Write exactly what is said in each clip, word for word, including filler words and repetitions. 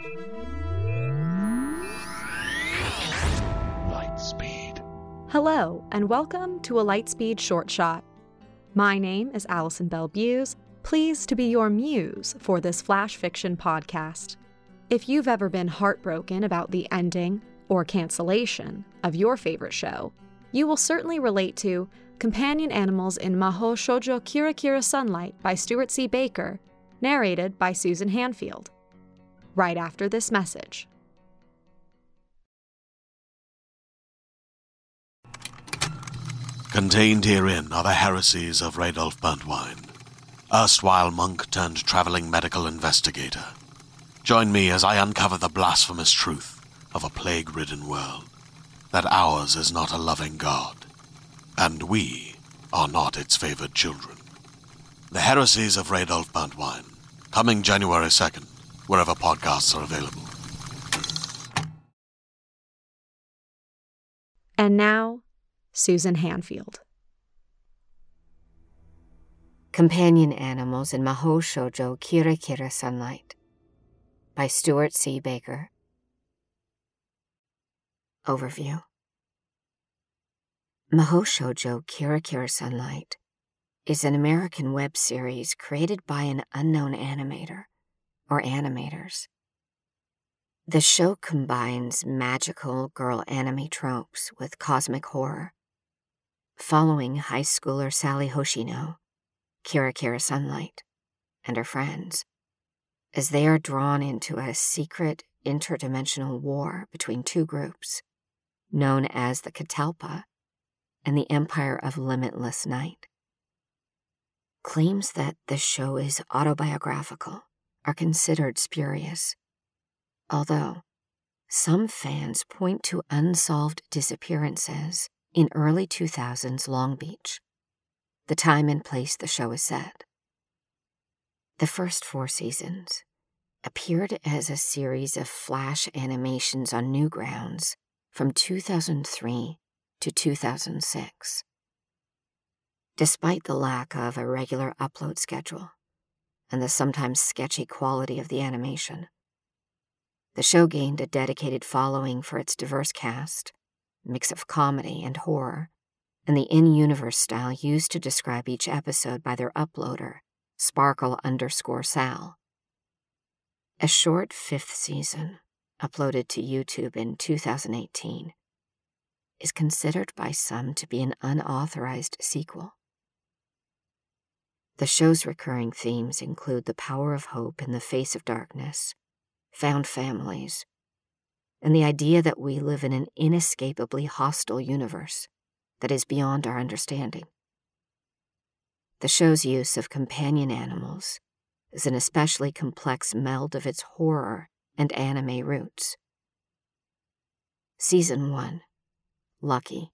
Lightspeed. Hello, and welcome to a Lightspeed Short Shot. My name is Allison Bell Buse, pleased to be your muse for this flash fiction podcast. If you've ever been heartbroken about the ending or cancellation of your favorite show, you will certainly relate to Companion Animals in Mahou Shoujo Kira Kira Sunlight by Stuart C. Baker, narrated by Susan Hanfield. Right after this message. Contained herein are the heresies of Radolf Burntwine, erstwhile monk turned traveling medical investigator. Join me as I uncover the blasphemous truth of a plague-ridden world, that ours is not a loving God, and we are not its favored children. The Heresies of Radolf Burntwine, coming January second, wherever podcasts are available. And now, Susan Hanfield. Companion Animals in Mahou Shoujo Kira Kira Sunlight by Stuart C. Baker. Overview. Mahou Shoujo Kira Kira Sunlight is an American web series created by an unknown animator, or animators. The show combines magical girl anime tropes with cosmic horror, following high schooler Sally Hoshino, Kira Kira Sunlight, and her friends, as they are drawn into a secret interdimensional war between two groups, known as the Catalpa and the Empire of Limitless Night. Claims that the show is autobiographical are considered spurious, although some fans point to unsolved disappearances in early two thousands Long Beach, the time and place the show is set. The first four seasons appeared as a series of flash animations on Newgrounds from two thousand three to two thousand six. Despite the lack of a regular upload schedule and the sometimes sketchy quality of the animation, the show gained a dedicated following for its diverse cast, mix of comedy and horror, and the in-universe style used to describe each episode by their uploader, Sparkle underscore Sal. A short fifth season, uploaded to YouTube in two thousand eighteen, is considered by some to be an unauthorized sequel. The show's recurring themes include the power of hope in the face of darkness, found families, and the idea that we live in an inescapably hostile universe that is beyond our understanding. The show's use of companion animals is an especially complex meld of its horror and anime roots. Season one, Lucky.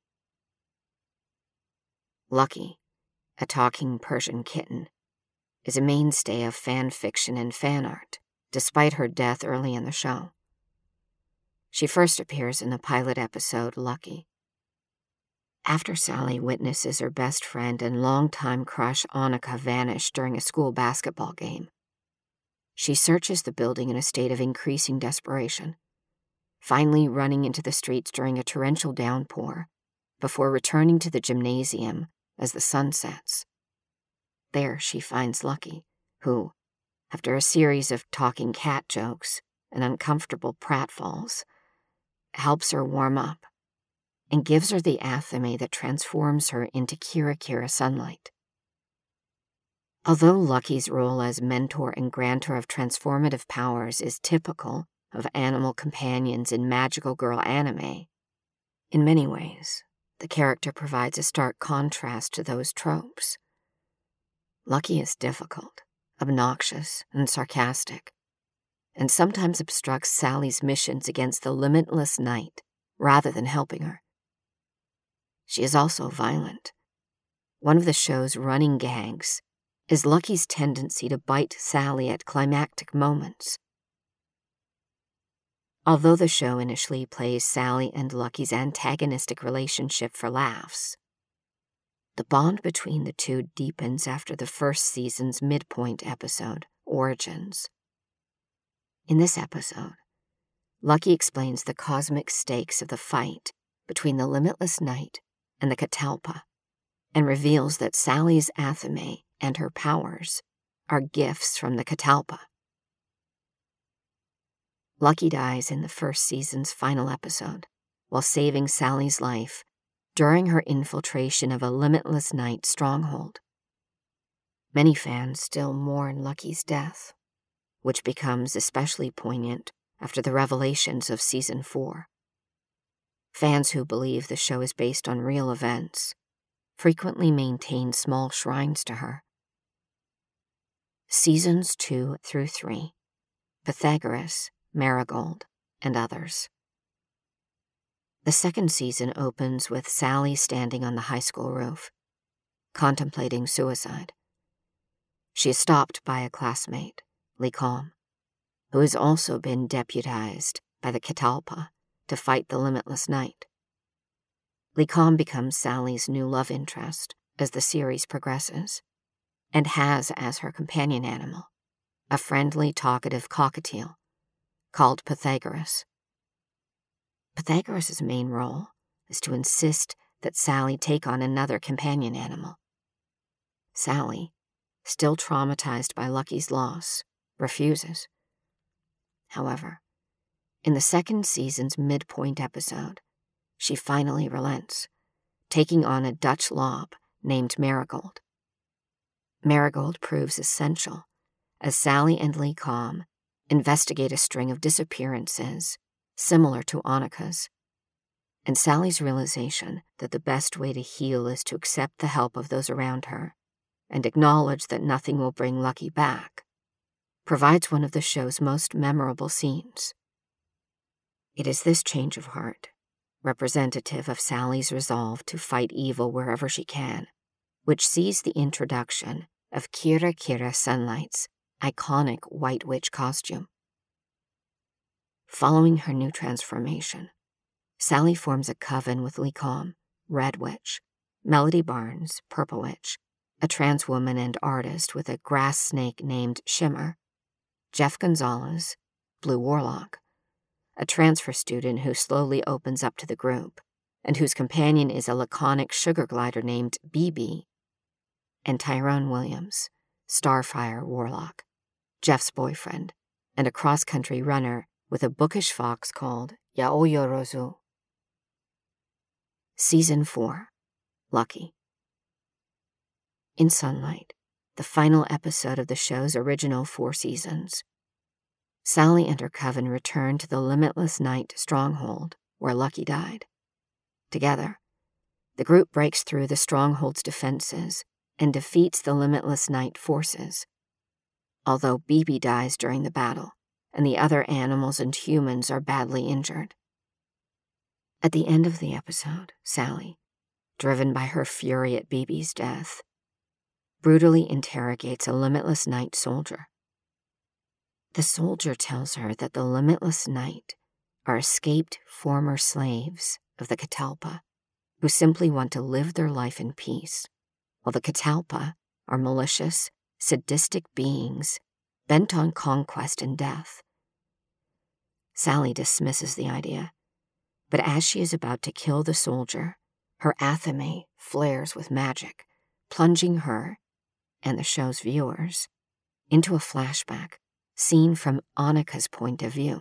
Lucky, a talking Persian kitten, is a mainstay of fan fiction and fan art, despite her death early in the show. She first appears in the pilot episode, Lucky. After Sally witnesses her best friend and longtime crush Annika vanish during a school basketball game, she searches the building in a state of increasing desperation, finally running into the streets during a torrential downpour before returning to the gymnasium as the sun sets. There she finds Lucky, who, after a series of talking cat jokes and uncomfortable pratfalls, helps her warm up and gives her the athame that transforms her into Kira Kira Sunlight. Although Lucky's role as mentor and grantor of transformative powers is typical of animal companions in magical girl anime, in many ways, the character provides a stark contrast to those tropes. Lucky is difficult, obnoxious, and sarcastic, and sometimes obstructs Sally's missions against the limitless night rather than helping her. She is also violent. One of the show's running gags is Lucky's tendency to bite Sally at climactic moments. Although the show initially plays Sally and Lucky's antagonistic relationship for laughs, the bond between the two deepens after the first season's midpoint episode, Origins. In this episode, Lucky explains the cosmic stakes of the fight between the Limitless Night and the Catalpa, and reveals that Sally's Athame and her powers are gifts from the Catalpa. Lucky dies in the first season's final episode while saving Sally's life during her infiltration of a Limitless Night stronghold. Many fans still mourn Lucky's death, which becomes especially poignant after the revelations of Season four. Fans who believe the show is based on real events frequently maintain small shrines to her. Seasons two through three, Pythagoras, Marigold, and others. The second season opens with Sally standing on the high school roof, contemplating suicide. She is stopped by a classmate, Licom, who has also been deputized by the Catalpa to fight the Limitless Night. Licom becomes Sally's new love interest as the series progresses, and has as her companion animal a friendly, talkative cockatiel called Pythagoras. Pythagoras' main role is to insist that Sally take on another companion animal. Sally, still traumatized by Lucky's loss, refuses. However, in the second season's midpoint episode, she finally relents, taking on a Dutch lob named Marigold. Marigold proves essential as Sally and Licom investigate a string of disappearances similar to Annika's, and Sally's realization that the best way to heal is to accept the help of those around her and acknowledge that nothing will bring Lucky back provides one of the show's most memorable scenes. It is this change of heart, representative of Sally's resolve to fight evil wherever she can, which sees the introduction of Kira Kira Sunlight's iconic White Witch costume. Following her new transformation, Sally forms a coven with Licom, Red Witch, Melody Barnes, Purple Witch, a trans woman and artist with a grass snake named Shimmer, Jeff Gonzalez, Blue Warlock, a transfer student who slowly opens up to the group, and whose companion is a laconic sugar glider named B B, and Tyrone Williams, Starfire Warlock, Jeff's boyfriend, and a cross-country runner with a bookish fox called Yaoyorozu. Season four, Lucky. In Sunlight, the final episode of the show's original four seasons, Sally and her coven return to the Limitless Night stronghold where Lucky died. Together, the group breaks through the stronghold's defenses and defeats the Limitless Night forces, although B B dies during the battle and the other animals and humans are badly injured. At the end of the episode, Sally, driven by her fury at B B's death, brutally interrogates a Limitless Night soldier. The soldier tells her that the Limitless Night are escaped former slaves of the Catalpa who simply want to live their life in peace, while the Catalpa are malicious, sadistic beings bent on conquest and death. Sally dismisses the idea, but as she is about to kill the soldier, her Athame flares with magic, plunging her, and the show's viewers, into a flashback seen from Annika's point of view.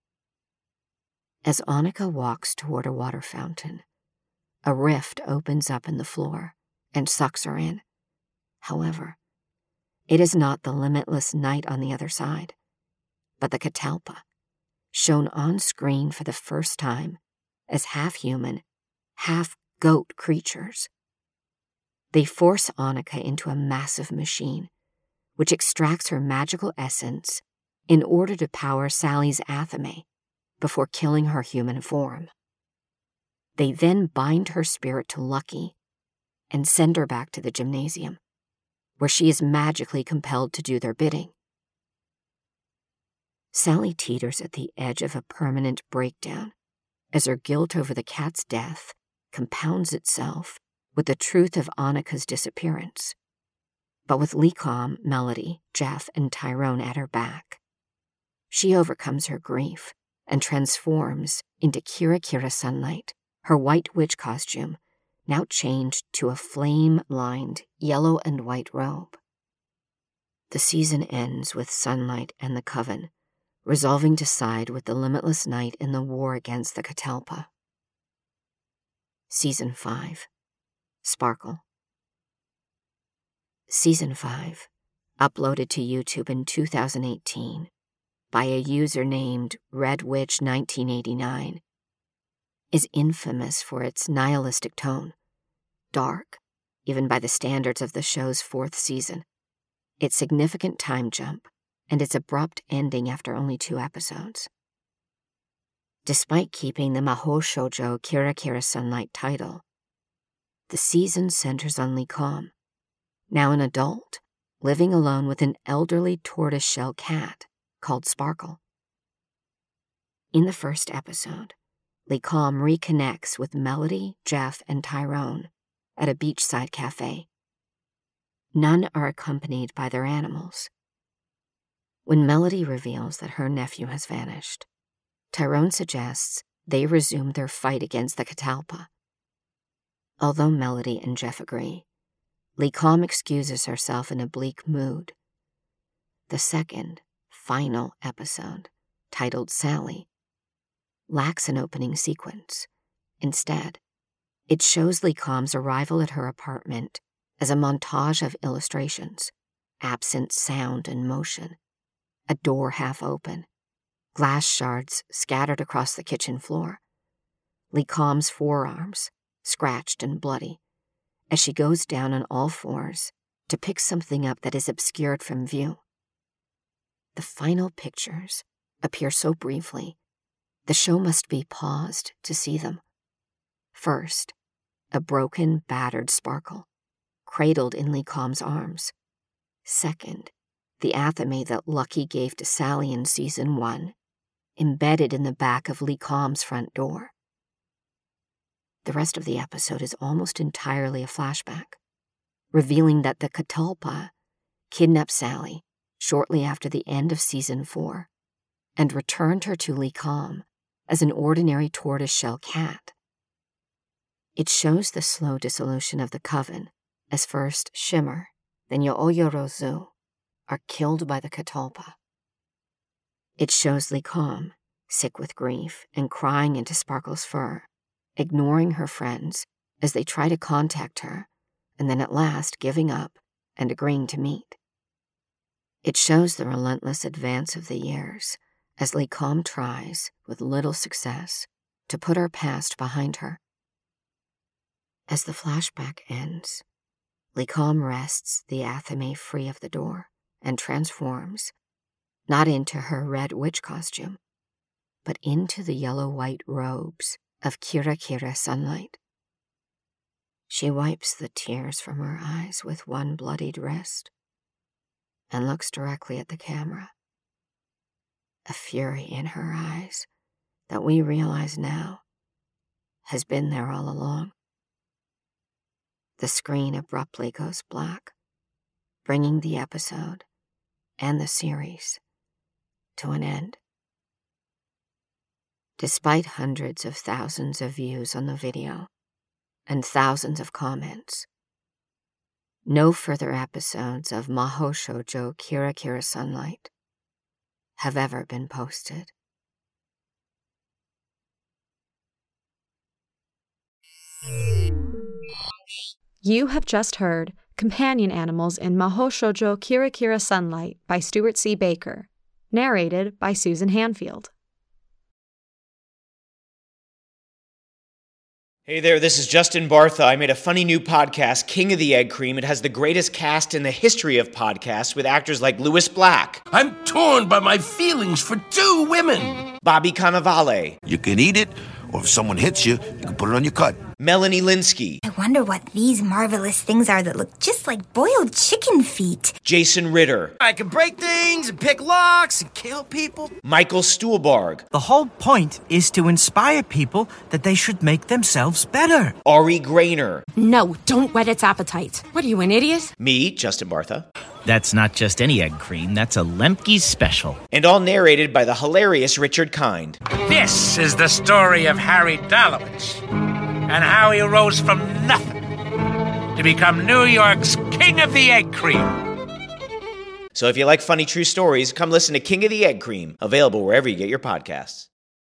As Annika walks toward a water fountain, a rift opens up in the floor and sucks her in. However, it is not the Limitless Night on the other side, but the Catalpa, shown on screen for the first time as half-human, half-goat creatures. They force Annika into a massive machine, which extracts her magical essence in order to power Sally's Athame before killing her human form. They then bind her spirit to Lucky and send her back to the gymnasium, where she is magically compelled to do their bidding. Sally teeters at the edge of a permanent breakdown as her guilt over the cat's death compounds itself with the truth of Annika's disappearance. But with Licom, Melody, Jeff, and Tyrone at her back, she overcomes her grief and transforms into Kira Kira Sunlight, her white witch costume, now changed to a flame-lined yellow and white robe. The season ends with Sunlight and the Coven resolving to side with the Limitless Night in the war against the Catalpa. Season five. Sparkle. Season five, uploaded to YouTube in two thousand eighteen by a user named Red Witch nineteen eighty-nine, is infamous for its nihilistic tone, dark, even by the standards of the show's fourth season, its significant time jump, and its abrupt ending after only two episodes. Despite keeping the Mahou Shoujo Kira Kira Sunlight title, the season centers on Lee Com, now an adult, living alone with an elderly tortoiseshell cat called Sparkle. In the first episode, Lee Com reconnects with Melody, Jeff, and Tyrone at a beachside cafe. None are accompanied by their animals. When Melody reveals that her nephew has vanished, Tyrone suggests they resume their fight against the Catalpa. Although Melody and Jeff agree, Lee Com excuses herself in a bleak mood. The second, final episode, titled Sally, lacks an opening sequence. Instead, it shows Lee Com's arrival at her apartment as a montage of illustrations, absent sound and motion, a door half open, glass shards scattered across the kitchen floor, Lee Com's forearms scratched and bloody, as she goes down on all fours to pick something up that is obscured from view. The final pictures appear so briefly, the show must be paused to see them. First, a broken, battered Sparkle, cradled in Lee Com's arms. Second, the athame that Lucky gave to Sally in season one, embedded in the back of Lee Com's front door. The rest of the episode is almost entirely a flashback, revealing that the Catalpa kidnapped Sally shortly after the end of season four and returned her to Lee Com as an ordinary tortoiseshell cat. It shows the slow dissolution of the Coven as first Shimmer, then Yooyorozu are killed by the Catalpa. It shows Lee Com, sick with grief and crying into Sparkle's fur, ignoring her friends as they try to contact her, and then at last giving up and agreeing to meet. It shows the relentless advance of the years as Lee Com tries, with little success, to put her past behind her. As the flashback ends, Lee Com wrests the athame free of the door and transforms, not into her red witch costume, but into the yellow-white robes of Kira Kira Sunlight. She wipes the tears from her eyes with one bloodied wrist and looks directly at the camera, a fury in her eyes that we realize now has been there all along. The screen abruptly goes black, bringing the episode and the series to an end. Despite hundreds of thousands of views on the video and thousands of comments, no further episodes of Mahou Shoujo Kira Kira Sunlight have ever been posted. You have just heard Companion Animals in Mahou Shoujo Kira Kira Sunlight by Stuart C. Baker, narrated by Susan Hanfield. Hey there, this is Justin Bartha. I made a funny new podcast, King of the Egg Cream. It has the greatest cast in the history of podcasts with actors like Louis Black. I'm torn by my feelings for two women. Bobby Cannavale. You can eat it, or if someone hits you, you can put it on your cut. Melanie Linsky. I wonder what these marvelous things are that look just like boiled chicken feet. Jason Ritter. I can break things and pick locks and kill people. Michael Stuhlbarg. The whole point is to inspire people that they should make themselves better. Ari Grainer. No, don't whet its appetite. What are you, an idiot? Me, Justin Bartha. That's not just any egg cream, that's a Lemke's special. And all narrated by the hilarious Richard Kind. This is the story of Harry Dalowitz and how he rose from nothing to become New York's King of the Egg Cream. So if you like funny true stories, come listen to King of the Egg Cream, available wherever you get your podcasts.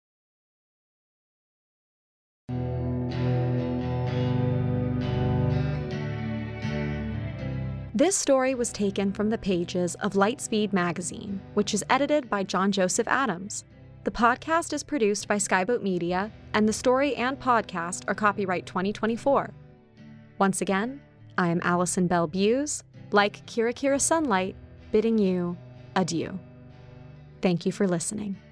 This story was taken from the pages of Lightspeed magazine, which is edited by John Joseph Adams. The podcast is produced by Skyboat Media, and the story and podcast are copyright twenty twenty-four. Once again, I am Allison Bell Buse, like Kira Kira Sunlight, bidding you adieu. Thank you for listening.